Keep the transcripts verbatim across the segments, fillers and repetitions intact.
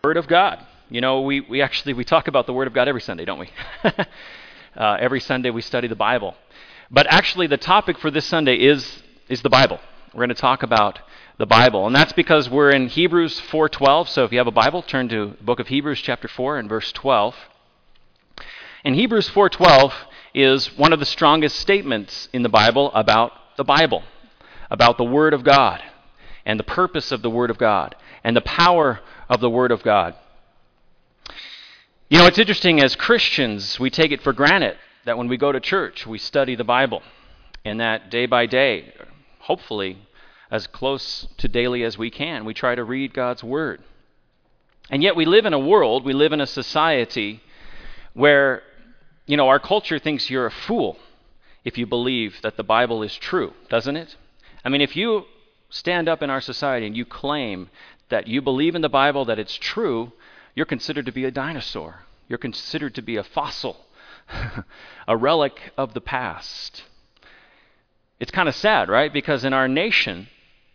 Word of God. You know, we, we actually, we talk about the Word of God every Sunday, don't we? uh, every Sunday we study the Bible. But actually the topic for this Sunday is is the Bible. We're going to talk about the Bible. And that's because we're in Hebrews four twelve. So if you have a Bible, turn to the book of Hebrews chapter four and verse twelve. And Hebrews four twelve is one of the strongest statements in the Bible about the Bible, about the Word of God, and the purpose of the Word of God, and the power of the Word of God. You know, it's interesting, as Christians, we take it for granted that when we go to church, we study the Bible, and that day by day, hopefully, as close to daily as we can, we try to read God's Word. And yet we live in a world, we live in a society where, you know, our culture thinks you're a fool if you believe that the Bible is true, doesn't it? I mean, if you stand up in our society and you claim that you believe in the Bible, that it's true, you're considered to be a dinosaur. You're considered to be a fossil, a relic of the past. It's kind of sad, right? Because in our nation,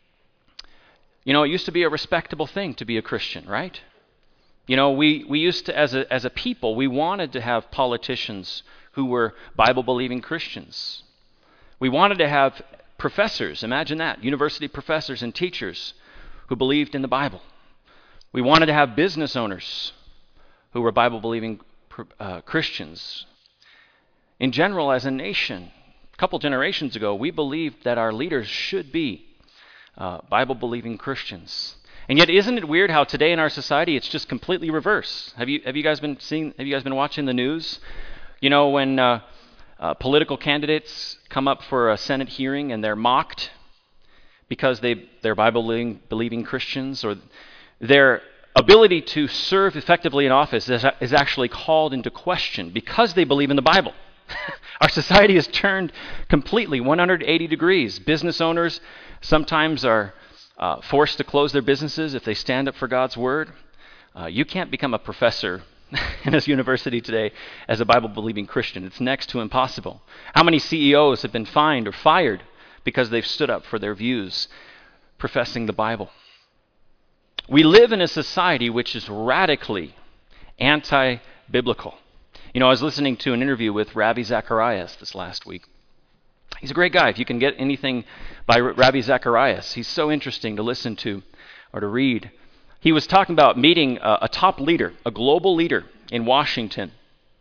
you know, it used to be a respectable thing to be a Christian, right? You know, we, we used to, as a, as a people, we wanted to have politicians who were Bible-believing Christians. We wanted to have professors, imagine that, university professors and teachers who believed in the Bible. We wanted to have business owners who were Bible-believing uh, Christians. In general, as a nation, a couple generations ago, we believed that our leaders should be uh, Bible-believing Christians. And yet, isn't it weird how today in our society it's just completely reverse? Have you have you guys been seeing? Have you guys been watching the news? You know, when uh, uh, political candidates come up for a Senate hearing and they're mocked because they they're Bible-believing Christians, or their ability to serve effectively in office is, is actually called into question because they believe in the Bible. Our society has turned completely one hundred eighty degrees. Business owners sometimes are uh, forced to close their businesses if they stand up for God's Word. Uh, you can't become a professor in this university today as a Bible-believing Christian. It's next to impossible. How many C E Os have been fined or fired because they've stood up for their views professing the Bible? We live in a society which is radically anti-biblical. You know, I was listening to an interview with Ravi Zacharias this last week. He's a great guy. If you can get anything by Ravi Zacharias, he's so interesting to listen to or to read. He was talking about meeting a, a top leader, a global leader in Washington.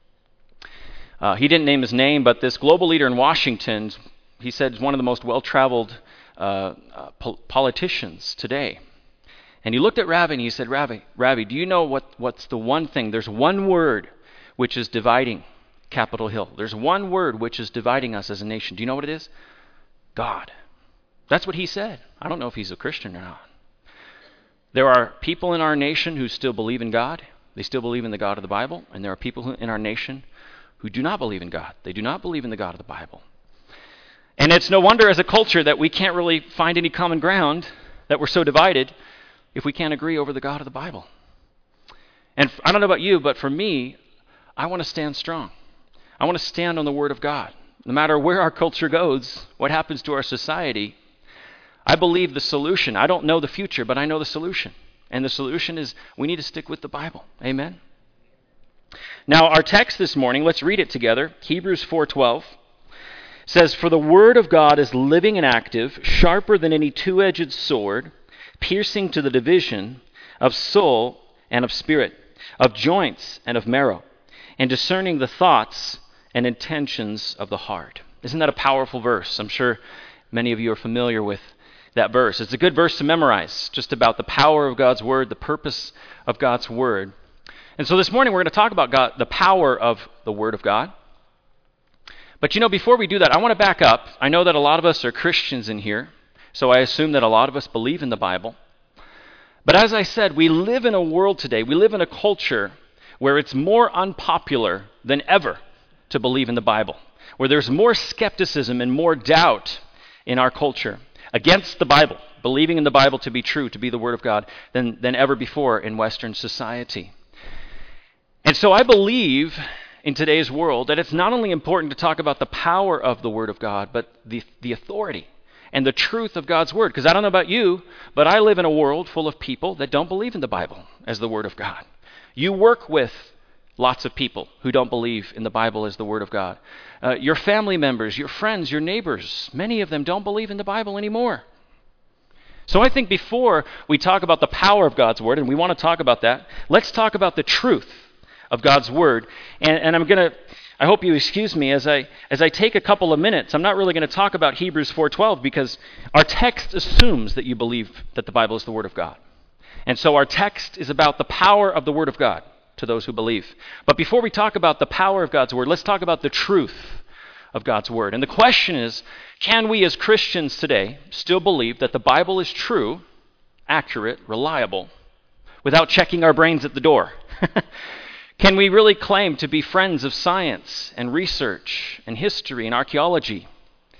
Uh, he didn't name his name, but this global leader in Washington, he said, is one of the most well-traveled uh, uh, po- politicians today. And he looked at Ravi and he said, Ravi, Ravi, do you know what, what's the one thing? There's one word which is dividing Capitol Hill. There's one word which is dividing us as a nation. Do you know what it is? God. That's what he said. I don't know if he's a Christian or not. There are people in our nation who still believe in God. They still believe in the God of the Bible. And there are people who, in our nation who do not believe in God. They do not believe in the God of the Bible. And it's no wonder as a culture that we can't really find any common ground, that we're so divided if we can't agree over the God of the Bible. And I don't know about you, but for me, I want to stand strong. I want to stand on the Word of God. No matter where our culture goes, what happens to our society, I believe the solution. I don't know the future, but I know the solution. And the solution is we need to stick with the Bible. Amen? Now, our text this morning, let's read it together. Hebrews four twelve says, "For the Word of God is living and active, sharper than any two-edged sword, piercing to the division of soul and of spirit, of joints and of marrow, and discerning the thoughts and intentions of the heart." Isn't that a powerful verse? I'm sure many of you are familiar with that verse. It's a good verse to memorize, just about the power of God's Word, the purpose of God's Word. And so this morning we're going to talk about God, the power of the Word of God. But you know, before we do that, I want to back up. I know that a lot of us are Christians in here, so I assume that a lot of us believe in the Bible. But as I said, we live in a world today, we live in a culture where it's more unpopular than ever to believe in the Bible, where there's more skepticism and more doubt in our culture against the Bible, believing in the Bible to be true, to be the Word of God, than, than ever before in Western society. And so I believe in today's world that it's not only important to talk about the power of the Word of God, but the, the authority and the truth of God's Word. Because I don't know about you, but I live in a world full of people that don't believe in the Bible as the Word of God. You work with lots of people who don't believe in the Bible as the Word of God. Uh, your family members, your friends, your neighbors, many of them don't believe in the Bible anymore. So I think before we talk about the power of God's Word, and we want to talk about that, let's talk about the truth of God's Word. And, and I'm going to, I hope you excuse me as I as I take a couple of minutes. I'm not really going to talk about Hebrews four twelve because our text assumes that you believe that the Bible is the Word of God. And so our text is about the power of the Word of God to those who believe. But before we talk about the power of God's Word, let's talk about the truth of God's Word. And the question is, can we as Christians today still believe that the Bible is true, accurate, reliable, without checking our brains at the door? Can we really claim to be friends of science and research and history and archaeology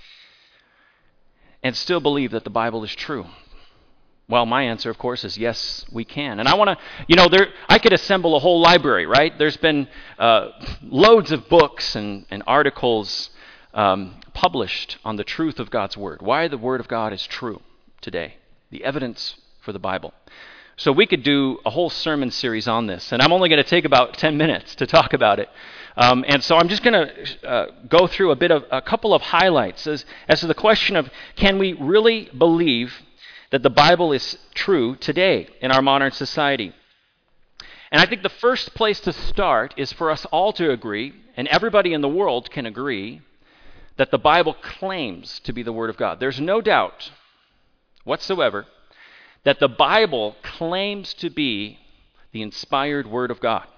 and still believe that the Bible is true? Well, my answer, of course, is yes, we can. And I want to, you know, there I could assemble a whole library, right? There's been uh, loads of books and, and articles um, published on the truth of God's Word, why the Word of God is true today, the evidence for the Bible. So we could do a whole sermon series on this, and I'm only going to take about ten minutes to talk about it. Um, and so I'm just going to uh, go through a bit of a couple of highlights as, as to the question of, can we really believe that the Bible is true today in our modern society? And I think the first place to start is for us all to agree, and everybody in the world can agree, that the Bible claims to be the Word of God. There's no doubt whatsoever that the Bible claims to be the inspired Word of God.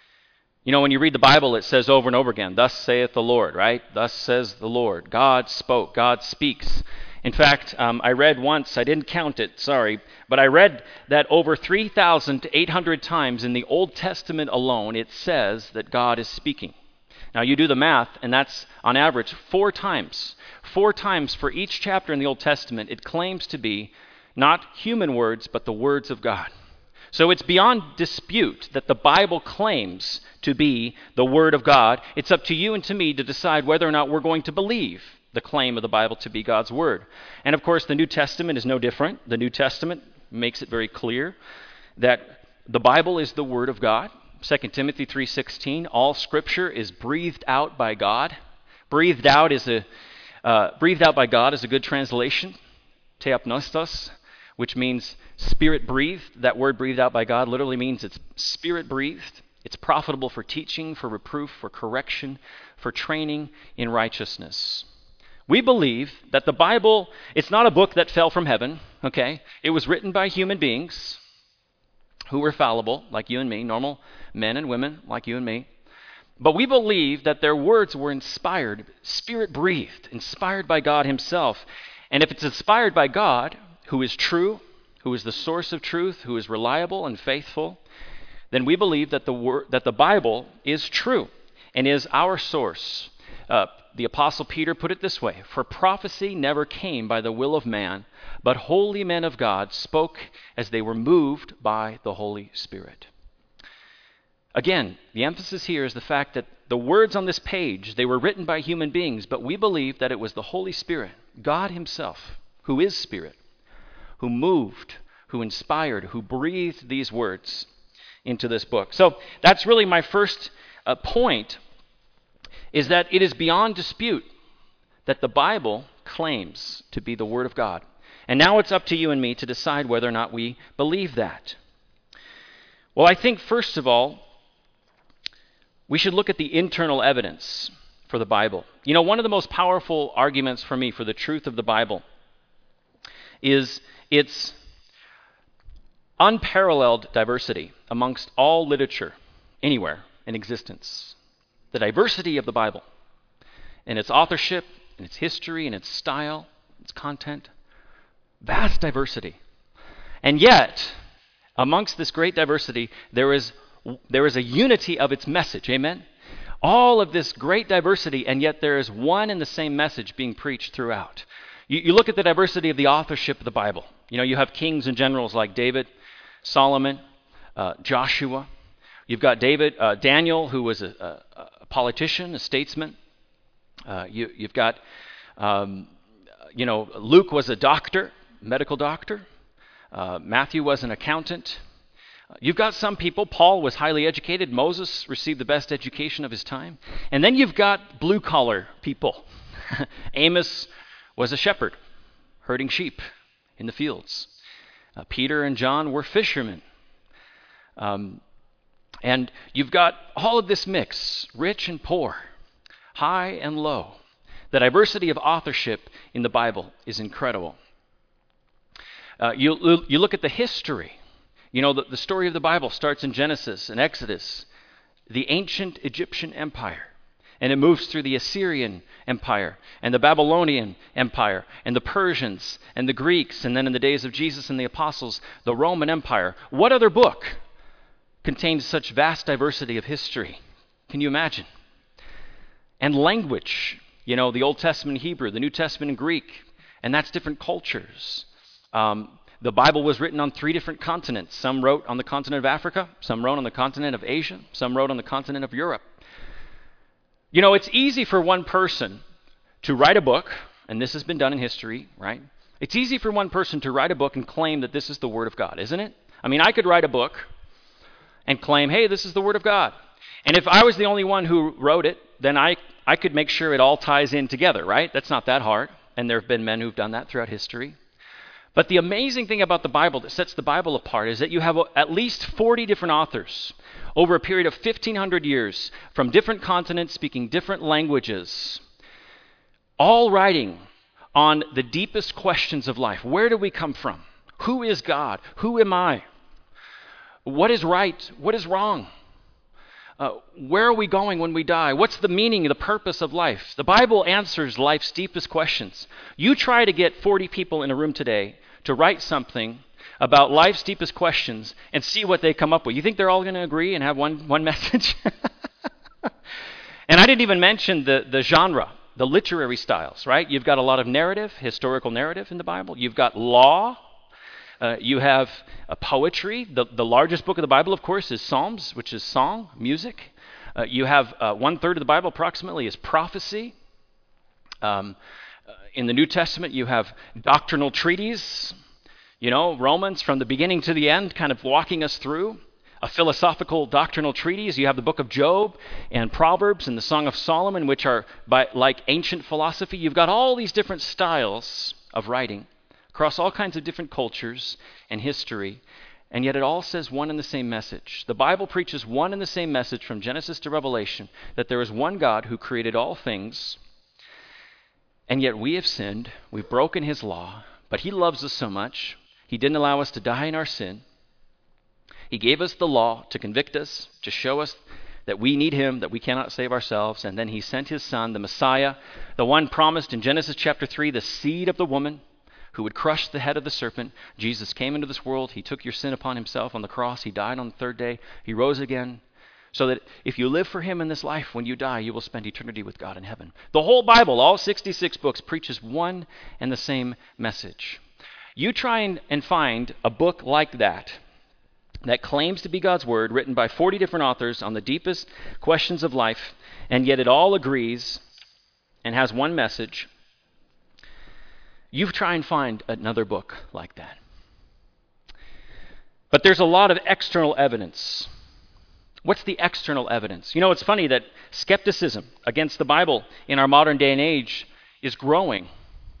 You know, when you read the Bible, it says over and over again, thus saith the Lord, right? Thus says the Lord. God spoke. God speaks. In fact, um, I read once, I didn't count it, sorry, but I read that over three thousand eight hundred times in the Old Testament alone, it says that God is speaking. Now, you do the math, and that's on average four times. Four times for each chapter in the Old Testament, it claims to be not human words, but the words of God. So it's beyond dispute that the Bible claims to be the Word of God. It's up to you and to me to decide whether or not we're going to believe the claim of the Bible to be God's Word. And of course, the New Testament is no different. The New Testament makes it very clear that the Bible is the Word of God. Second Timothy three sixteen, all Scripture is breathed out by God. Breathed out is a uh, breathed out by God is a good translation. Theopneustos, which means spirit-breathed. That word breathed out by God literally means it's spirit-breathed. It's profitable for teaching, for reproof, for correction, for training in righteousness. We believe that the Bible, it's not a book that fell from heaven, okay? It was written by human beings who were fallible, like you and me, normal men and women like you and me. But we believe that their words were inspired, spirit-breathed, inspired by God Himself. And if it's inspired by God, who is true, who is the source of truth, who is reliable and faithful, then we believe that the word, that the Bible is true and is our source. Uh, the Apostle Peter put it this way, for prophecy never came by the will of man, but holy men of God spoke as they were moved by the Holy Spirit. Again, the emphasis here is the fact that the words on this page, they were written by human beings, but we believe that it was the Holy Spirit, God Himself, who is Spirit, who moved, who inspired, who breathed these words into this book. So that's really my first uh, point, is that it is beyond dispute that the Bible claims to be the Word of God. And now it's up to you and me to decide whether or not we believe that. Well, I think first of all, we should look at the internal evidence for the Bible. You know, one of the most powerful arguments for me for the truth of the Bible is its unparalleled diversity amongst all literature anywhere in existence. The diversity of the Bible in its authorship, in its history, in its style, its content. Vast diversity. And yet, amongst this great diversity, there is there is a unity of its message. Amen? All of this great diversity, and yet there is one and the same message being preached throughout. You, you look at the diversity of the authorship of the Bible. You know, you have kings and generals like David, Solomon, uh, Joshua. You've got David, uh, Daniel, who was a, a, a politician, a statesman. Uh, you, you've got um, you know, Luke was a doctor, medical doctor. Uh, Matthew was an accountant. You've got some people, Paul was highly educated, Moses received the best education of his time. And then you've got blue-collar people. Amos was a shepherd, herding sheep in the fields. Uh, Peter and John were fishermen. Um, and you've got all of this mix, rich and poor, high and low. The diversity of authorship in the Bible is incredible. Uh, you, you look at the history. You know, the, the story of the Bible starts in Genesis and Exodus, the ancient Egyptian empire, and it moves through the Assyrian empire and the Babylonian empire and the Persians and the Greeks, and then in the days of Jesus and the apostles, the Roman Empire. What other book contains such vast diversity of history? Can you imagine? And language, you know, the Old Testament in Hebrew, the New Testament in Greek, and that's different cultures. Um, The Bible was written on three different continents. Some wrote on the continent of Africa, some wrote on the continent of Asia, some wrote on the continent of Europe. You know, it's easy for one person to write a book, and this has been done in history, right? It's easy for one person to write a book and claim that this is the Word of God, isn't it? I mean, I could write a book and claim, hey, this is the Word of God. And if I was the only one who wrote it, then I, I could make sure it all ties in together, right? That's not that hard. And there have been men who've done that throughout history. But the amazing thing about the Bible that sets the Bible apart is that you have at least forty different authors over a period of fifteen hundred years from different continents speaking different languages, all writing on the deepest questions of life. Where do we come from? Who is God? Who am I? What is right? What is wrong? Uh, where are we going when we die? What's the meaning, the purpose of life? The Bible answers life's deepest questions. You try to get forty people in a room today to write something about life's deepest questions and see what they come up with. You think they're all going to agree and have one, one message? And I didn't even mention the, the genre, the literary styles, right? You've got a lot of narrative, historical narrative in the Bible. You've got law. Uh, you have uh, poetry. The, the largest book of the Bible, of course, is Psalms, which is song, music. Uh, you have uh, one-third of the Bible approximately is prophecy. Um, uh, in the New Testament, you have doctrinal treatises. You know, Romans from the beginning to the end, kind of walking us through. A philosophical doctrinal treatise. You have the book of Job and Proverbs and the Song of Solomon, which are by, like ancient philosophy. You've got all these different styles of writing across all kinds of different cultures and history, and yet it all says one and the same message. The Bible preaches one and the same message from Genesis to Revelation, that there is one God who created all things, and yet we have sinned, we've broken his law, but he loves us so much, he didn't allow us to die in our sin. He gave us the law to convict us, to show us that we need him, that we cannot save ourselves, and then he sent his son, the Messiah, the one promised in Genesis chapter three, the seed of the woman, who would crush the head of the serpent. Jesus came into this world. He took your sin upon himself on the cross. He died on the third day. He rose again, so that if you live for him in this life, when you die, you will spend eternity with God in heaven. The whole Bible, all sixty-six books, preaches one and the same message. You try and, and find a book like that, that claims to be God's word, written by forty different authors on the deepest questions of life, and yet it all agrees and has one message. You try and find another book like that. But there's a lot of external evidence. What's the external evidence? You know, it's funny that skepticism against the Bible in our modern day and age is growing.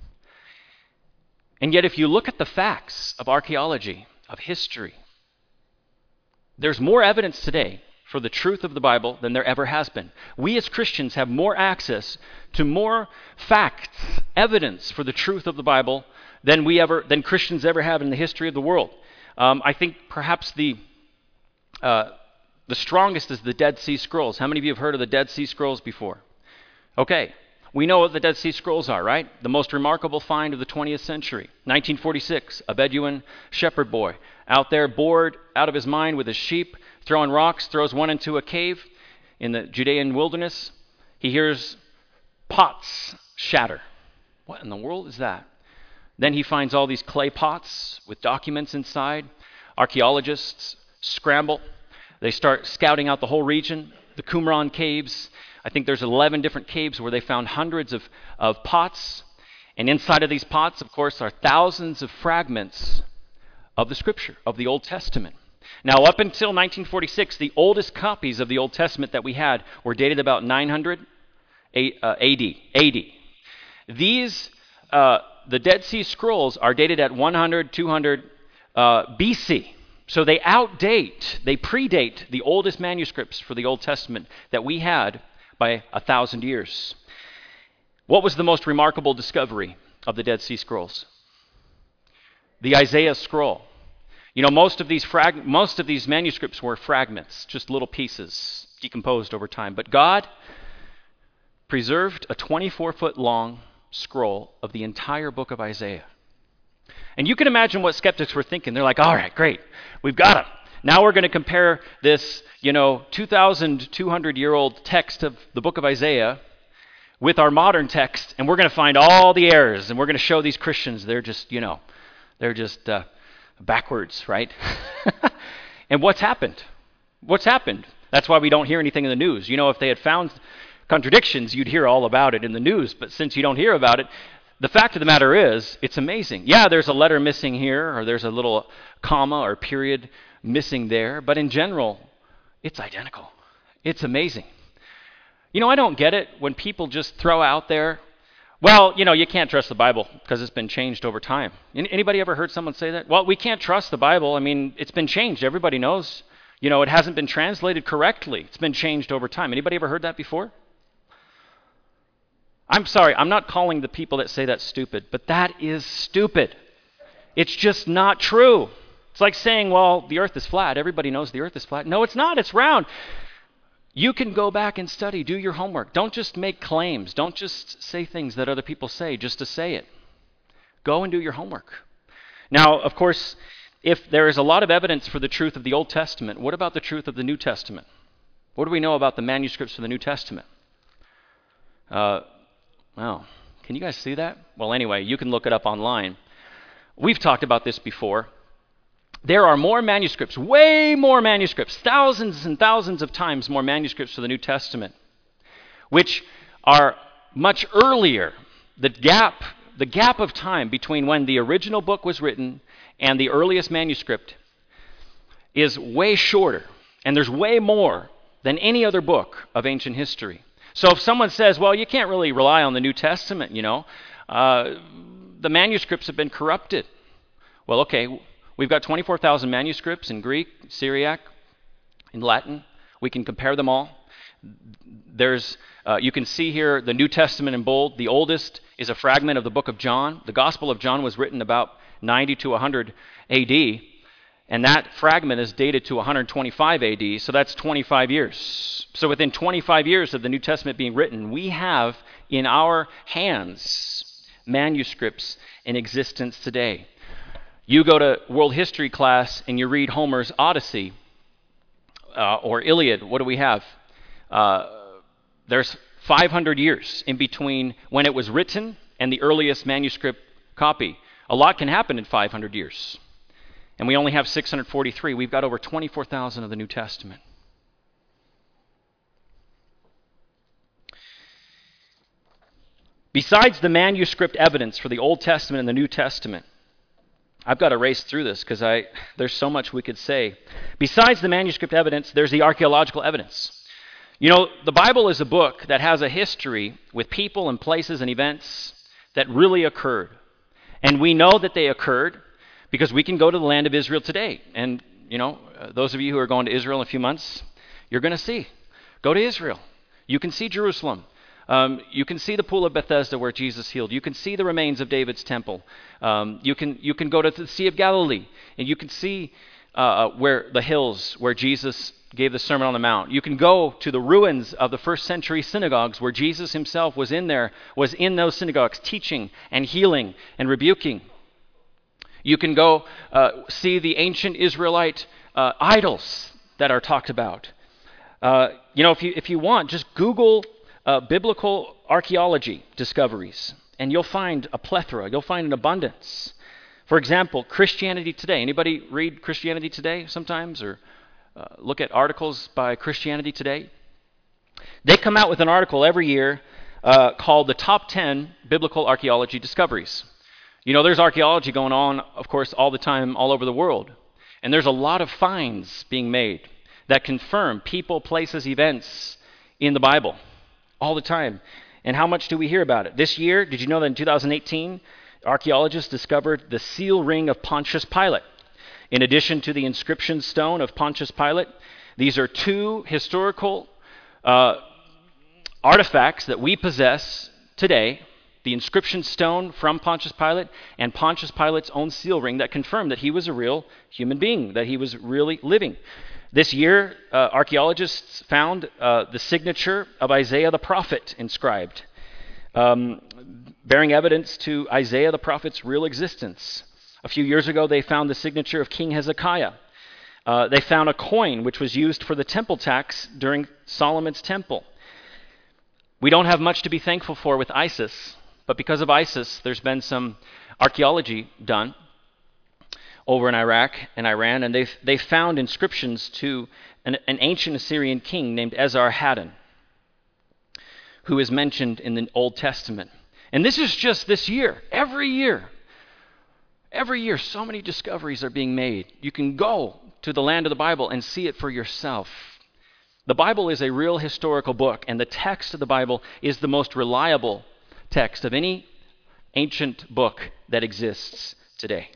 And yet if you look at the facts of archaeology, of history, there's more evidence today for the truth of the Bible than there ever has been. We as Christians have more access to more facts, evidence for the truth of the Bible than we ever, than Christians ever have in the history of the world. Um, I think perhaps the uh, the strongest is the Dead Sea Scrolls. How many of you have heard of the Dead Sea Scrolls before? Okay, we know what the Dead Sea Scrolls are, right? The most remarkable find of the twentieth century. nineteen forty-six, a Bedouin shepherd boy out there bored out of his mind with his sheep, throwing rocks, throws one into a cave in the Judean wilderness. He hears pots shatter. What in the world is that? Then he finds all these clay pots with documents inside. Archaeologists scramble. They start scouting out the whole region, the Qumran caves. I think there's eleven different caves where they found hundreds of, of pots. And inside of these pots, of course, are thousands of fragments of the Scripture, of the Old Testament. Now, up until nineteen forty-six, the oldest copies of the Old Testament that we had were dated about nine hundred A D. A D. These, uh, the Dead Sea Scrolls are dated at one hundred, two hundred uh, B C. So they outdate, they predate the oldest manuscripts for the Old Testament that we had by a thousand years. What was the most remarkable discovery of the Dead Sea Scrolls? The Isaiah scroll. You know, most of these frag- most of these manuscripts were fragments, just little pieces decomposed over time. But God preserved a twenty-four foot long scroll of the entire book of Isaiah. And you can imagine what skeptics were thinking. They're like, all right, great, we've got it. Now we're going to compare this, you know, two thousand two hundred year old text of the book of Isaiah with our modern text, and we're going to find all the errors, and we're going to show these Christians they're just, you know, they're just uh, backwards, right? And what's happened? What's happened? That's why we don't hear anything in the news. You know, if they had found contradictions, you'd hear all about it in the news, but since you don't hear about it, the fact of the matter is, it's amazing. Yeah, there's a letter missing here, or there's a little comma or period missing there, but in general, it's identical. It's amazing. You know, I don't get it when people just throw out there, well, you know, you can't trust the Bible because it's been changed over time. Anybody ever heard someone say that? Well, we can't trust the Bible. I mean, it's been changed. Everybody knows. You know, it hasn't been translated correctly. It's been changed over time. Anybody ever heard that before? I'm sorry, I'm not calling the people that say that stupid, but that is stupid. It's just not true. It's like saying, well, the earth is flat. Everybody knows the earth is flat. No, it's not. It's round. You can go back and study, do your homework. Don't just make claims. Don't just say things that other people say just to say it. Go and do your homework. Now, of course, if there is a lot of evidence for the truth of the Old Testament, what about the truth of the New Testament? What do we know about the manuscripts for the New Testament? Uh, Wow. Can you guys see that? Well, anyway, you can look it up online. We've talked about this before. There are more manuscripts, way more manuscripts, thousands and thousands of times more manuscripts for the New Testament, which are much earlier. The gap, the gap of time between when the original book was written and the earliest manuscript is way shorter, and there's way more than any other book of ancient history. So if someone says, well, you can't really rely on the New Testament, you know, uh, the manuscripts have been corrupted. Well, okay, we've got twenty-four thousand manuscripts in Greek, Syriac, in Latin. We can compare them all. There's, uh, you can see here the New Testament in bold. The oldest is a fragment of the book of John. The Gospel of John was written about ninety to one hundred A D, and that fragment is dated to one hundred twenty-five A D, so that's twenty-five years. So within twenty-five years of the New Testament being written, we have in our hands manuscripts in existence today. You go to world history class and you read Homer's Odyssey uh, or Iliad. What do we have? Uh, there's five hundred years in between when it was written and the earliest manuscript copy. A lot can happen in five hundred years. And we only have six hundred forty-three. We've got over twenty-four thousand of the New Testament. Besides the manuscript evidence for the Old Testament and the New Testament, I've got to race through this because I there's so much we could say. Besides the manuscript evidence, there's the archaeological evidence. You know, the Bible is a book that has a history with people and places and events that really occurred. And we know that they occurred because we can go to the land of Israel today. And, you know, uh, those of you who are going to Israel in a few months, you're going to see. Go to Israel. You can see Jerusalem. Um, you can see the pool of Bethesda where Jesus healed. You can see the remains of David's temple. Um, you can you can go to the Sea of Galilee, and you can see uh, where the hills where Jesus gave the Sermon on the Mount. You can go to the ruins of the first century synagogues where Jesus himself was in there, was in those synagogues teaching and healing and rebuking. You can go uh, see the ancient Israelite uh, idols that are talked about. Uh, you know, if you if you want, just Google uh, biblical archaeology discoveries, and you'll find a plethora. You'll find an abundance. For example, Christianity Today. Anybody read Christianity Today sometimes, or uh, look at articles by Christianity Today? They come out with an article every year uh, called the Top ten Biblical Archaeology Discoveries. You know, there's archaeology going on, of course, all the time, all over the world. And there's a lot of finds being made that confirm people, places, events in the Bible all the time. And how much do we hear about it? This year, did you know that in two thousand eighteen, archaeologists discovered the seal ring of Pontius Pilate? In addition to the inscription stone of Pontius Pilate, these are two historical uh, artifacts that we possess today, the inscription stone from Pontius Pilate and Pontius Pilate's own seal ring that confirm that he was a real human being, that he was really living. This year, uh, archaeologists found uh, the signature of Isaiah the prophet inscribed, um, bearing evidence to Isaiah the prophet's real existence. A few years ago, they found the signature of King Hezekiah. Uh, they found a coin which was used for the temple tax during Solomon's temple. We don't have much to be thankful for with ISIS, but because of ISIS, there's been some archaeology done over in Iraq and Iran, and they've, they found inscriptions to an, an ancient Assyrian king named Esarhaddon, who is mentioned in the Old Testament. And this is just this year. Every year, every year, so many discoveries are being made. You can go to the land of the Bible and see it for yourself. The Bible is a real historical book, and the text of the Bible is the most reliable text of any ancient book that exists today.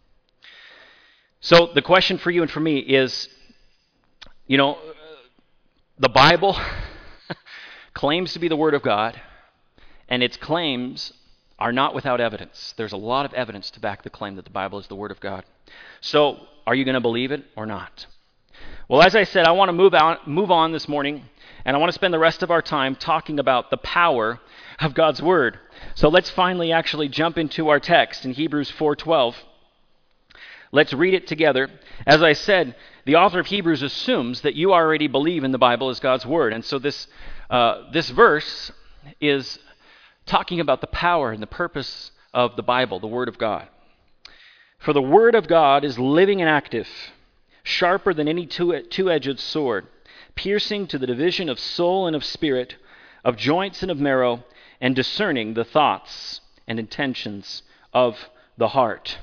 So the question for you and for me is, you know, the Bible claims to be the Word of God, and its claims are not without evidence. There's a lot of evidence to back the claim that the Bible is the Word of God. So are you going to believe it or not? Well, as I said, I want to move out, move on this morning, and I want to spend the rest of our time talking about the power of God's Word. So let's finally actually jump into our text in Hebrews four twelve. Let's read it together. As I said, the author of Hebrews assumes that you already believe in the Bible as God's Word. And so this, uh, this verse is talking about the power and the purpose of the Bible, the Word of God. For the Word of God is living and active, sharper than any two, two-edged sword, piercing to the division of soul and of spirit, of joints and of marrow, and discerning the thoughts and intentions of the heart.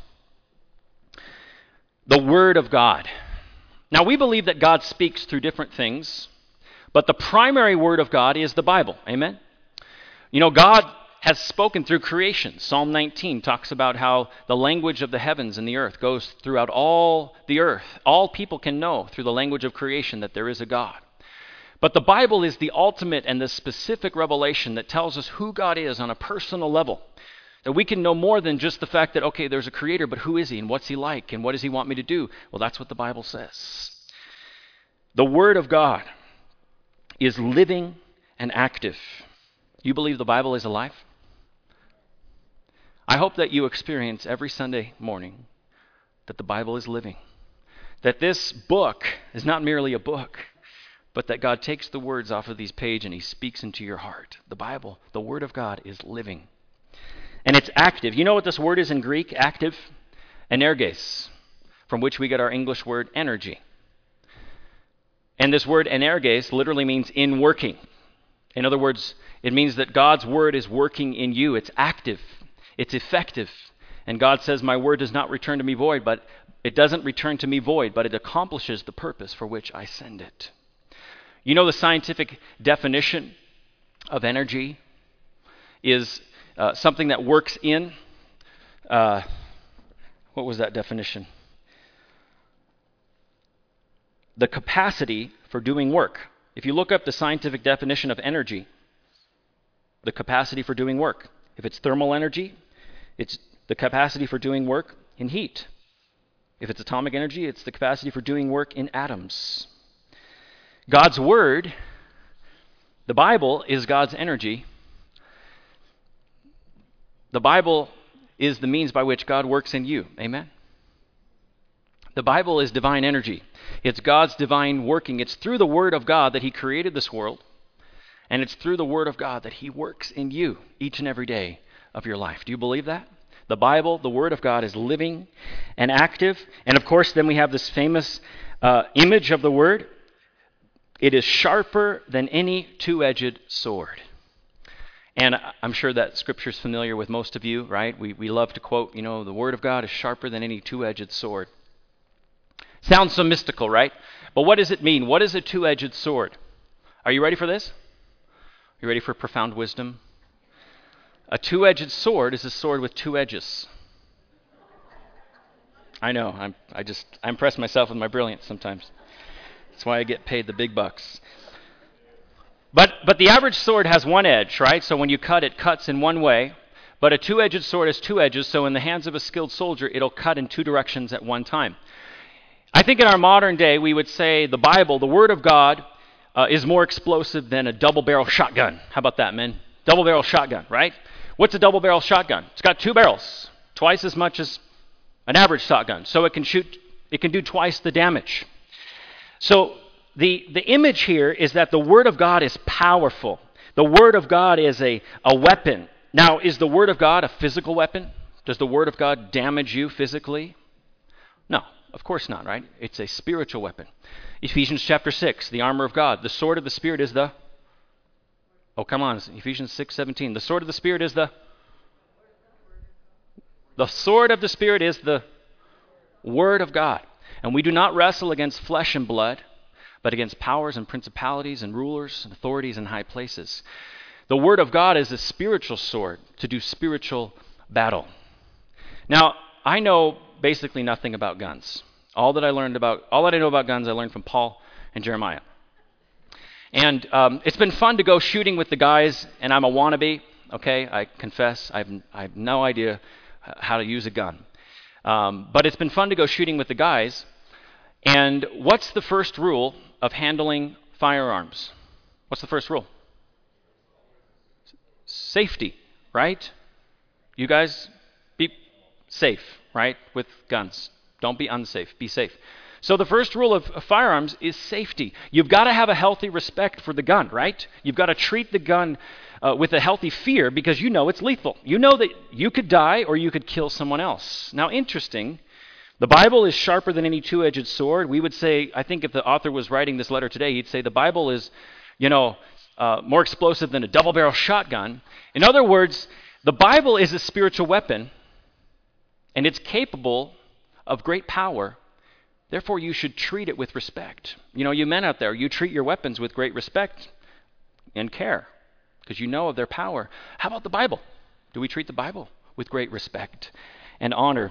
The Word of God. Now, we believe that God speaks through different things, but the primary Word of God is the Bible. Amen? You know, God has spoken through creation. Psalm nineteen talks about how the language of the heavens and the earth goes throughout all the earth. All people can know through the language of creation that there is a God. But the Bible is the ultimate and the specific revelation that tells us who God is on a personal level. That we can know more than just the fact that, okay, there's a creator, but who is he and what's he like and what does he want me to do? Well, that's what the Bible says. The Word of God is living and active. You believe the Bible is alive? I hope that you experience every Sunday morning that the Bible is living. That this book is not merely a book, but that God takes the words off of these pages and he speaks into your heart. The Bible, the Word of God, is living. And it's active. You know what this word is in Greek? Active. Energes, from which we get our English word energy. And this word energes literally means in working. In other words, it means that God's word is working in you. It's active. It's effective. And God says, my word does not return to me void, but it doesn't return to me void, but it accomplishes the purpose for which I send it. You know the scientific definition of energy is uh, something that works in, uh, what was that definition? The capacity for doing work. If you look up the scientific definition of energy, the capacity for doing work. If it's thermal energy, it's the capacity for doing work in heat. If it's atomic energy, it's the capacity for doing work in atoms. God's Word, the Bible, is God's energy. The Bible is the means by which God works in you. Amen? The Bible is divine energy. It's God's divine working. It's through the Word of God that He created this world. And it's through the Word of God that He works in you each and every day of your life. Do you believe that? The Bible, the Word of God, is living and active. And of course, then we have this famous uh, image of the Word. It is sharper than any two-edged sword. And I'm sure that scripture is familiar with most of you, right? We, we love to quote, you know, the word of God is sharper than any two-edged sword. Sounds so mystical, right? But what does it mean? What is a two-edged sword? Are you ready for this? Are you ready for profound wisdom? A two-edged sword is a sword with two edges. I know, I'm, I just I impress myself with my brilliance sometimes. That's why I get paid the big bucks. But but the average sword has one edge, right? So when you cut, it cuts in one way. But a two-edged sword has two edges, so in the hands of a skilled soldier, it'll cut in two directions at one time. I think in our modern day, we would say the Bible, the Word of God, uh, is more explosive than a double-barrel shotgun. How about that, men? Double-barrel shotgun, right? What's a double-barrel shotgun? It's got two barrels, twice as much as an average shotgun. So it can shoot, it can do twice the damage. So the, the image here is that the Word of God is powerful. The Word of God is a, a weapon. Now, is the Word of God a physical weapon? Does the Word of God damage you physically? No, of course not, right? It's a spiritual weapon. Ephesians chapter six, the armor of God. The sword of the Spirit is the... Oh, come on, Ephesians six seventeen. The sword of the Spirit is the... The sword of the Spirit is the Word of God. And we do not wrestle against flesh and blood, but against powers and principalities and rulers and authorities in high places. The Word of God is a spiritual sword to do spiritual battle. Now, I know basically nothing about guns. All that I learned about, all that I know about guns, I learned from Paul and Jeremiah. And um, it's been fun to go shooting with the guys, and I'm a wannabe, okay? I confess, I have, I have no idea how to use a gun. Um, but it's been fun to go shooting with the guys. And what's the first rule of handling firearms? What's the first rule? Safety, right? You guys be safe, right, with guns. Don't be unsafe. Be safe. So the first rule of, of firearms is safety. You've got to have a healthy respect for the gun, right? You've got to treat the gun uh, with a healthy fear because you know it's lethal. You know that you could die or you could kill someone else. Now, interesting, the Bible is sharper than any two-edged sword. We would say, I think if the author was writing this letter today, he'd say the Bible is, you know, uh, more explosive than a double-barrel shotgun. In other words, the Bible is a spiritual weapon, and it's capable of great power. Therefore, you should treat it with respect. You know, you men out there, you treat your weapons with great respect and care because you know of their power. How about the Bible? Do we treat the Bible with great respect and honor?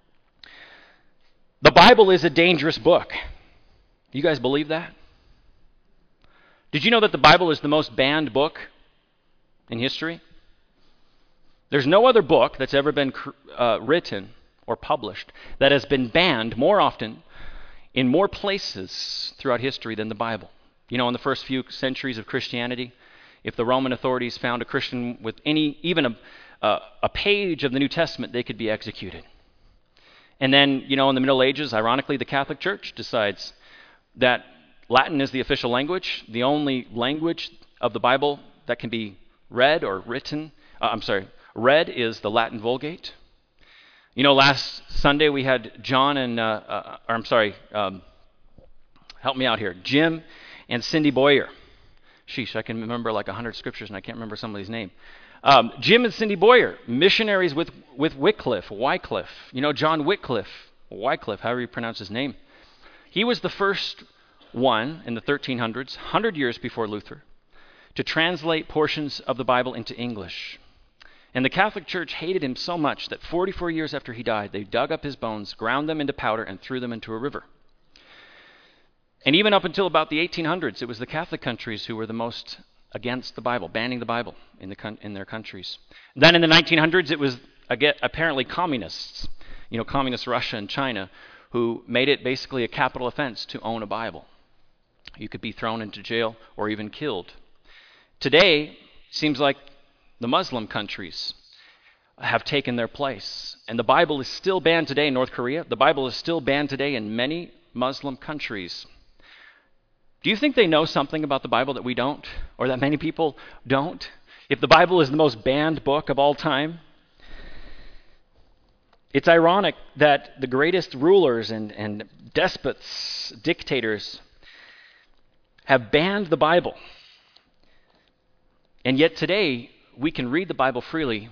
The Bible is a dangerous book. You guys believe that? Did you know that the Bible is the most banned book in history? There's no other book that's ever been uh, written or published that has been banned more often in more places throughout history than the Bible. You know, in the first few centuries of Christianity, if the Roman authorities found a Christian with any, even a, uh, a page of the New Testament, they could be executed. And then, you know, in the Middle Ages, ironically, the Catholic Church decides that Latin is the official language, the only language of the Bible that can be read or written. Uh, I'm sorry, read is the Latin Vulgate. You know, last Sunday we had John and, uh, uh, or I'm sorry, um, help me out here, Jim and Cindy Boyer. Sheesh, I can remember like a hundred scriptures and I can't remember somebody's name. Um, Jim and Cindy Boyer, missionaries with, with Wycliffe, Wycliffe. You know, John Wycliffe, Wycliffe, however you pronounce his name. He was the first one in the thirteen hundreds, one hundred years before Luther, to translate portions of the Bible into English. And the Catholic Church hated him so much that forty-four years after he died, they dug up his bones, ground them into powder, and threw them into a river. And even up until about the eighteen hundreds, it was the Catholic countries who were the most against the Bible, banning the Bible in, the con- in their countries. Then in the nineteen hundreds, it was again, apparently communists, you know, communist Russia and China, who made it basically a capital offense to own a Bible. You could be thrown into jail or even killed. Today, it seems like the Muslim countries have taken their place. And the Bible is still banned today in North Korea. The Bible is still banned today in many Muslim countries. Do you think they know something about the Bible that we don't? Or that many people don't? If the Bible is the most banned book of all time? It's ironic that the greatest rulers and, and despots, dictators, have banned the Bible. And yet today, we can read the Bible freely,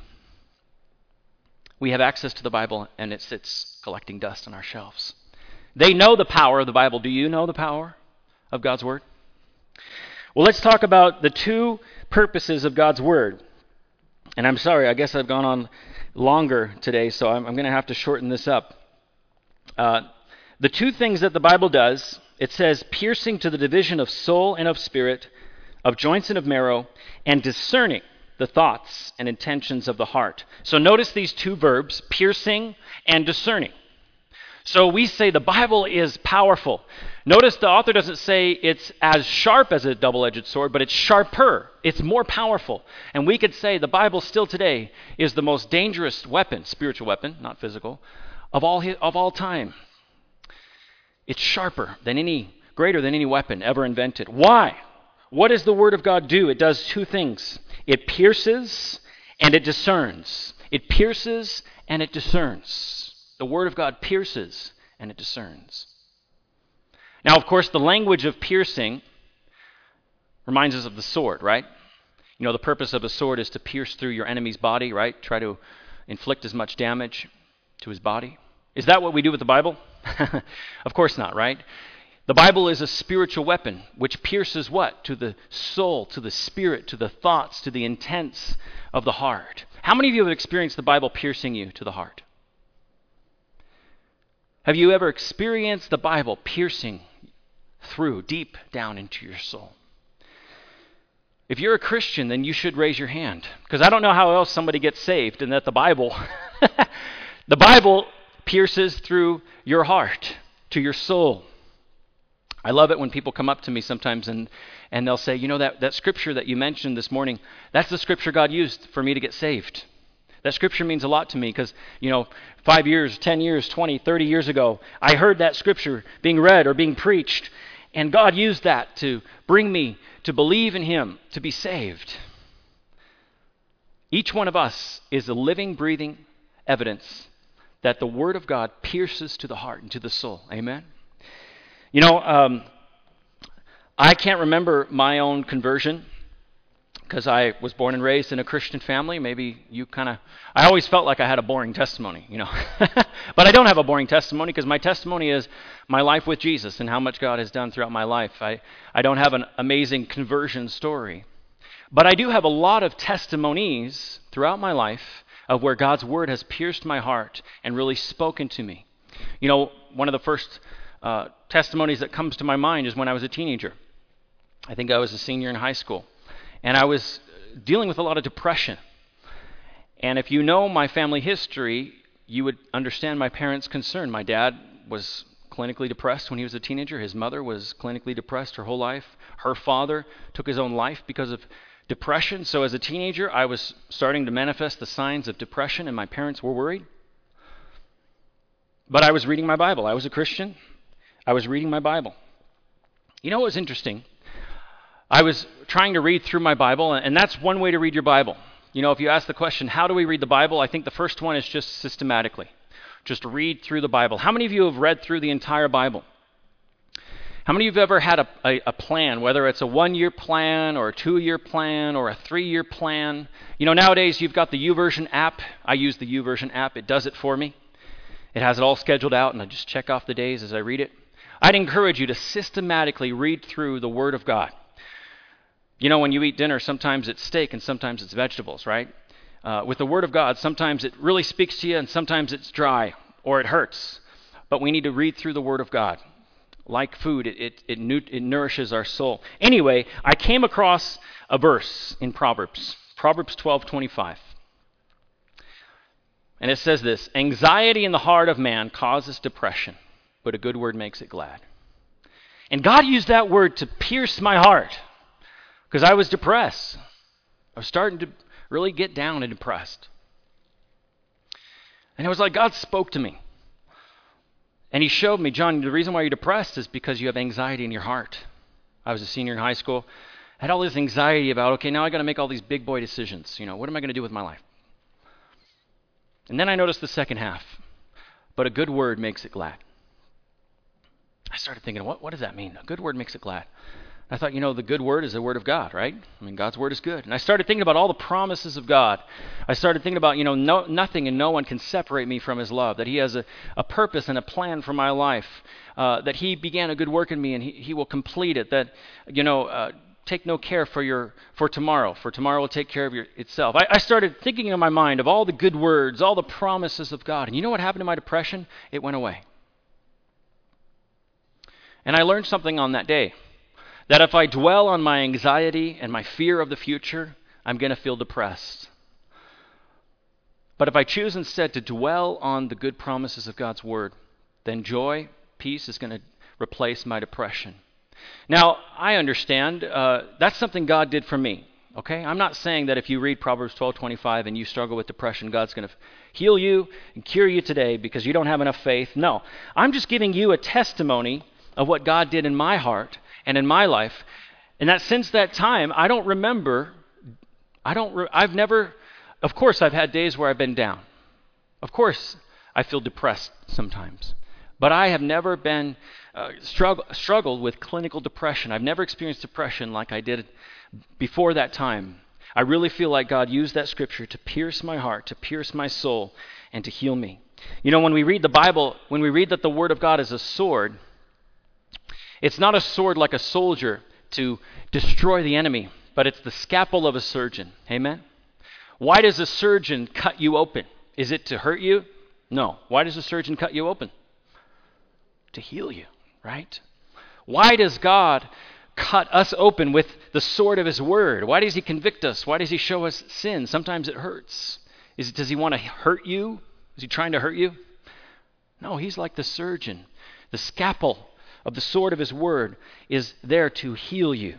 we have access to the Bible and it sits collecting dust on our shelves. They know the power of the Bible. Do you know the power of God's Word? Well, let's talk about the two purposes of God's Word. And I'm sorry, I guess I've gone on longer today, so I'm, I'm going to have to shorten this up. Uh, the two things that the Bible does, it says, piercing to the division of soul and of spirit, of joints and of marrow, and discerning the thoughts and intentions of the heart. So notice these two verbs, piercing and discerning. So we say the Bible is powerful. Notice the author doesn't say it's as sharp as a double-edged sword, but it's sharper. It's more powerful. And we could say the Bible still today is the most dangerous weapon, spiritual weapon, not physical, of all of all time. It's sharper than any, greater than any weapon ever invented. Why? What does the Word of God do? It does two things. It pierces and it discerns. It pierces and it discerns. The Word of God pierces and it discerns. Now, of course, the language of piercing reminds us of the sword, right? You know, the purpose of a sword is to pierce through your enemy's body, right? Try to inflict as much damage to his body. Is that what we do with the Bible? Of course not, right? The Bible is a spiritual weapon which pierces what? To the soul, to the spirit, to the thoughts, to the intents of the heart. How many of you have experienced the Bible piercing you to the heart? Have you ever experienced the Bible piercing through, deep down into your soul? If you're a Christian, then you should raise your hand, because I don't know how else somebody gets saved, and that the Bible, the Bible pierces through your heart, to your soul. I love it when people come up to me sometimes and, and they'll say, you know, that, that scripture that you mentioned this morning, that's the scripture God used for me to get saved. That scripture means a lot to me because, you know, five years, ten years, twenty, thirty years ago, I heard that scripture being read or being preached, and God used that to bring me to believe in Him, to be saved. Each one of us is a living, breathing evidence that the Word of God pierces to the heart and to the soul. Amen? You know, um, I can't remember my own conversion, because I was born and raised in a Christian family. Maybe you kind of, I always felt like I had a boring testimony, you know. But I don't have a boring testimony, because my testimony is my life with Jesus and how much God has done throughout my life. I, I don't have an amazing conversion story. But I do have a lot of testimonies throughout my life of where God's Word has pierced my heart and really spoken to me. You know, one of the first uh, testimonies that comes to my mind is when I was a teenager. I think I was a senior in high school. And I was dealing with a lot of depression. And if you know my family history, you would understand my parents' concern. My dad was clinically depressed when he was a teenager. His mother was clinically depressed her whole life. Her father took his own life because of depression. So as a teenager, I was starting to manifest the signs of depression, and my parents were worried. But I was reading my Bible. I was a Christian. I was reading my Bible. You know what was interesting? I was trying to read through my Bible, and that's one way to read your Bible. You know, if you ask the question, how do we read the Bible? I think the first one is just systematically. Just read through the Bible. How many of you have read through the entire Bible? How many of you have ever had a, a, a plan, whether it's a one-year plan or a two-year plan or a three-year plan? You know, nowadays you've got the YouVersion app. I use the YouVersion app. It does it for me. It has it all scheduled out, and I just check off the days as I read it. I'd encourage you to systematically read through the Word of God. You know, when you eat dinner, sometimes it's steak and sometimes it's vegetables, right? Uh, with the Word of God, sometimes it really speaks to you and sometimes it's dry or it hurts. But we need to read through the Word of God. Like food, it, it, it, nu- it nourishes our soul. Anyway, I came across a verse in Proverbs, Proverbs twelve twenty-five. And it says this, anxiety in the heart of man causes depression, but a good word makes it glad. And God used that word to pierce my heart. Because I was depressed. I was starting to really get down and depressed. And it was like God spoke to me. And He showed me, John, the reason why you're depressed is because you have anxiety in your heart. I was a senior in high school. I had all this anxiety about, okay, now I got to make all these big boy decisions. You know, what am I going to do with my life? And then I noticed the second half. But a good word makes it glad. I started thinking, what, what does that mean? A good word makes it glad. I thought, you know, the good word is the word of God, right? I mean, God's word is good. And I started thinking about all the promises of God. I started thinking about, you know, no, nothing and no one can separate me from his love, that he has a, a purpose and a plan for my life, uh, that he began a good work in me and he, he will complete it, that, you know, uh, take no care for your for tomorrow, for tomorrow will take care of your, itself. I, I started thinking in my mind of all the good words, all the promises of God. And you know what happened to my depression? It went away. And I learned something on that day. That if I dwell on my anxiety and my fear of the future, I'm going to feel depressed. But if I choose instead to dwell on the good promises of God's word, then joy, peace is going to replace my depression. Now, I understand uh, that's something God did for me. Okay, I'm not saying that if you read Proverbs twelve twenty-five and you struggle with depression, God's going to heal you and cure you today because you don't have enough faith. No, I'm just giving you a testimony of what God did in my heart and in my life, and that since that time, I don't remember, I don't, re- I've never, of course I've had days where I've been down. Of course I feel depressed sometimes. But I have never been, uh, struggle, struggled with clinical depression. I've never experienced depression like I did before that time. I really feel like God used that scripture to pierce my heart, to pierce my soul, and to heal me. You know, when we read the Bible, when we read that the Word of God is a sword, it's not a sword like a soldier to destroy the enemy, but it's the scalpel of a surgeon. Amen? Why does a surgeon cut you open? Is it to hurt you? No. Why does a surgeon cut you open? To heal you, right? Why does God cut us open with the sword of his word? Why does he convict us? Why does he show us sin? Sometimes it hurts. Is it, does he want to hurt you? Is he trying to hurt you? No, he's like the surgeon. The scalpel of the sword of his word is there to heal you.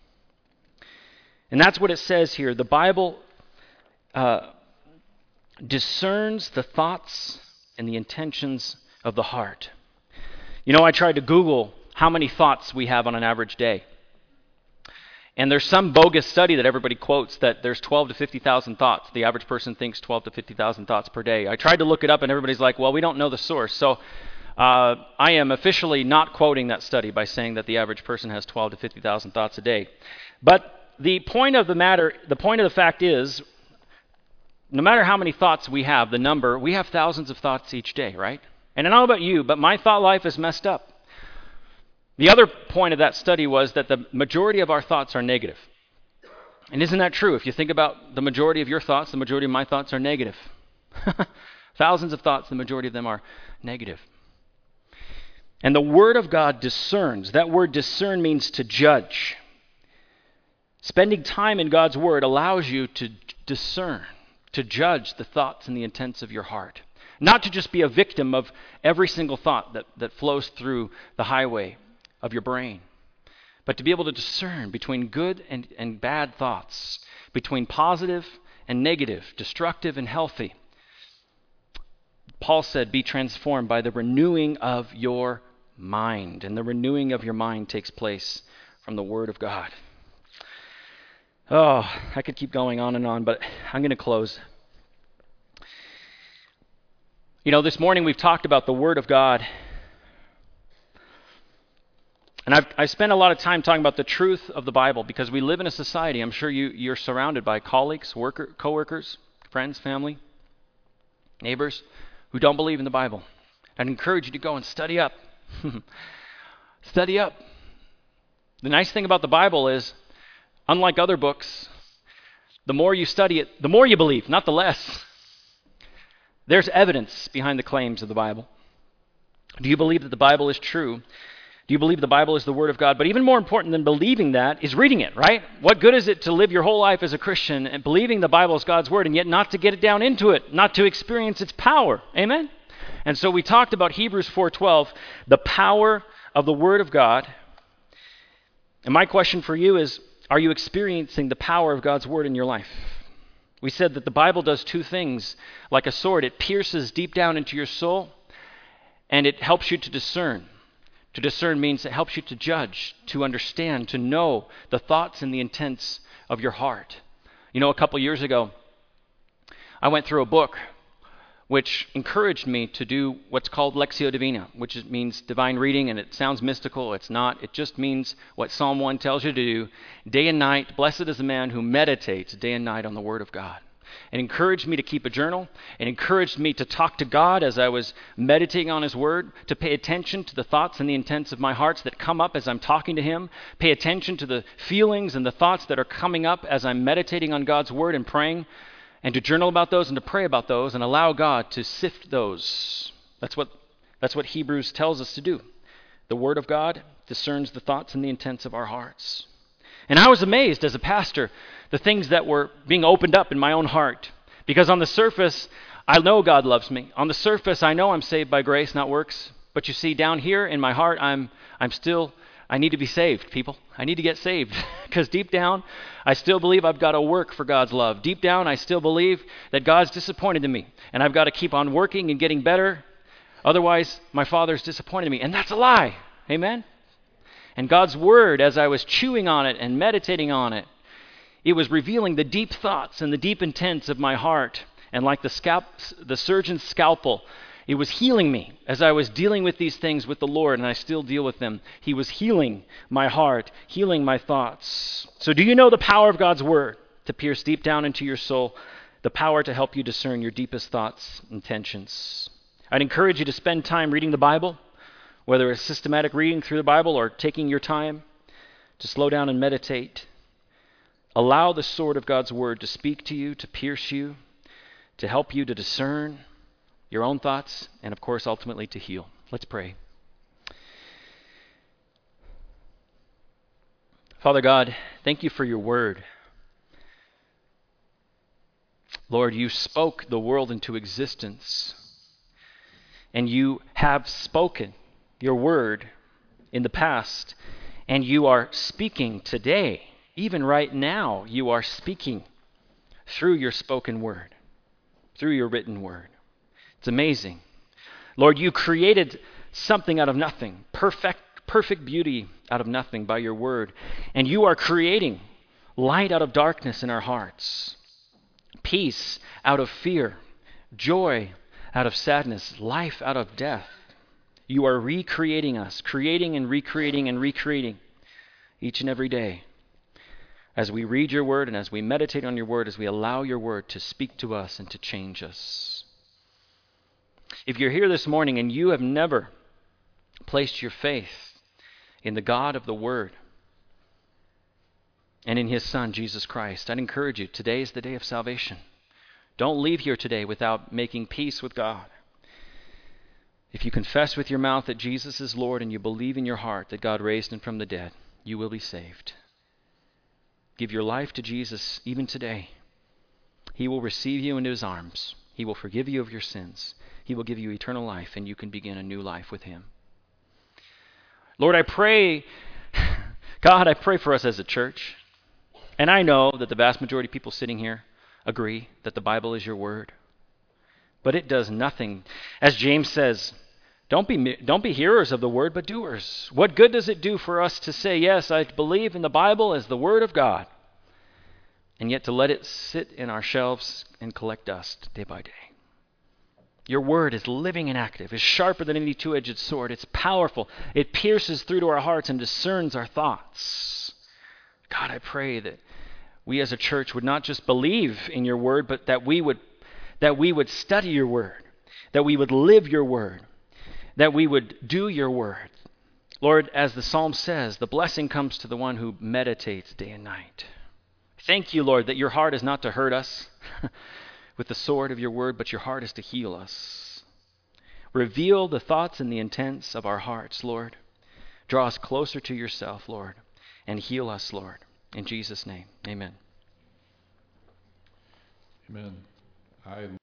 And that's what it says here. The Bible uh, discerns the thoughts and the intentions of the heart. You know, I tried to Google how many thoughts we have on an average day. And there's some bogus study that everybody quotes that there's twelve to fifty thousand thoughts. The average person thinks twelve to fifty thousand thoughts per day. I tried to look it up and everybody's like, well, we don't know the source. So uh, I am officially not quoting that study by saying that the average person has twelve to fifty thousand thoughts a day. But the point of the matter, the point of the fact is, no matter how many thoughts we have, the number, we have thousands of thoughts each day, right? And I don't know about you, but my thought life is messed up. The other point of that study was that the majority of our thoughts are negative. And isn't that true? If you think about the majority of your thoughts, the majority of my thoughts are negative. Thousands of thoughts, the majority of them are negative. And the Word of God discerns. That word discern means to judge. Spending time in God's Word allows you to discern, to judge the thoughts and the intents of your heart. Not to just be a victim of every single thought that, that flows through the highway of your brain, but to be able to discern between good and, and bad thoughts, between positive and negative, destructive and healthy. Paul said, be transformed by the renewing of your mind. And the renewing of your mind takes place from the Word of God. Oh, I could keep going on and on, but I'm going to close. You know, this morning we've talked about the Word of God. And I've, I've spent a lot of time talking about the truth of the Bible because we live in a society, I'm sure you, you're surrounded by colleagues, worker, co-workers, friends, family, neighbors who don't believe in the Bible. I'd encourage you to go and study up. Study up. The nice thing about the Bible is, unlike other books, the more you study it, the more you believe, not the less. There's evidence behind the claims of the Bible. Do you believe that the Bible is true? Do you believe the Bible is the Word of God? But even more important than believing that is reading it, right? What good is it to live your whole life as a Christian and believing the Bible is God's Word and yet not to get it down into it, not to experience its power? Amen? And so we talked about Hebrews four twelve, the power of the Word of God. And my question for you is, are you experiencing the power of God's Word in your life? We said that the Bible does two things like a sword. It pierces deep down into your soul and it helps you to discern. To discern means it helps you to judge, to understand, to know the thoughts and the intents of your heart. You know, a couple years ago, I went through a book which encouraged me to do what's called Lectio Divina, which is- means divine reading, and it sounds mystical. It's not. It just means what Psalm one tells you to do. Day and night, blessed is the man who meditates day and night on the Word of God. It encouraged me to keep a journal. It encouraged me to talk to God as I was meditating on His Word, to pay attention to the thoughts and the intents of my hearts that come up as I'm talking to Him, pay attention to the feelings and the thoughts that are coming up as I'm meditating on God's Word and praying, and to journal about those and to pray about those and allow God to sift those. That's what, that's what Hebrews tells us to do. The Word of God discerns the thoughts and the intents of our hearts. And I was amazed as a pastor, the things that were being opened up in my own heart. Because on the surface, I know God loves me. On the surface, I know I'm saved by grace, not works. But you see, down here in my heart, I'm I'm still, I need to be saved, people. I need to get saved. Because deep down, I still believe I've got to work for God's love. Deep down, I still believe that God's disappointed in me. And I've got to keep on working and getting better. Otherwise, my Father's disappointed in me. And that's a lie. Amen? And God's Word, as I was chewing on it and meditating on it, it was revealing the deep thoughts and the deep intents of my heart. And like the scalp, the surgeon's scalpel, it was healing me as I was dealing with these things with the Lord, and I still deal with them. He was healing my heart, healing my thoughts. So do you know the power of God's Word to pierce deep down into your soul, the power to help you discern your deepest thoughts, intentions? I'd encourage you to spend time reading the Bible, whether it's systematic reading through the Bible or taking your time to slow down and meditate. Allow the sword of God's Word to speak to you, to pierce you, to help you to discern your own thoughts, and of course, ultimately to heal. Let's pray. Father God, thank you for your Word. Lord, you spoke the world into existence, and you have spoken your Word in the past, and you are speaking today. Even right now, you are speaking through your spoken Word, through your written Word. It's amazing. Lord, you created something out of nothing, perfect, perfect beauty out of nothing by your Word, and you are creating light out of darkness in our hearts, peace out of fear, joy out of sadness, life out of death. You are recreating us, creating and recreating and recreating each and every day as we read your Word and as we meditate on your Word, as we allow your Word to speak to us and to change us. If you're here this morning and you have never placed your faith in the God of the Word and in His Son, Jesus Christ, I'd encourage you, today is the day of salvation. Don't leave here today without making peace with God. If you confess with your mouth that Jesus is Lord and you believe in your heart that God raised Him from the dead, you will be saved. Give your life to Jesus even today. He will receive you into His arms. He will forgive you of your sins. He will give you eternal life, and you can begin a new life with Him. Lord, I pray, God, I pray for us as a church. And I know that the vast majority of people sitting here agree that the Bible is your Word. But it does nothing. As James says, don't be, don't be hearers of the Word, but doers. What good does it do for us to say, yes, I believe in the Bible as the Word of God, and yet to let it sit in our shelves and collect dust day by day? Your Word is living and active, is sharper than any two-edged sword. It's powerful. It pierces through to our hearts and discerns our thoughts. God, I pray that we as a church would not just believe in your Word, but that we would that we would study your Word, that we would live your Word, that we would do your Word. Lord, as the Psalm says, the blessing comes to the one who meditates day and night. Thank you, Lord, that your heart is not to hurt us with the sword of your Word, but your heart is to heal us. Reveal the thoughts and the intents of our hearts, Lord. Draw us closer to yourself, Lord, and heal us, Lord. In Jesus' name, amen. Amen. I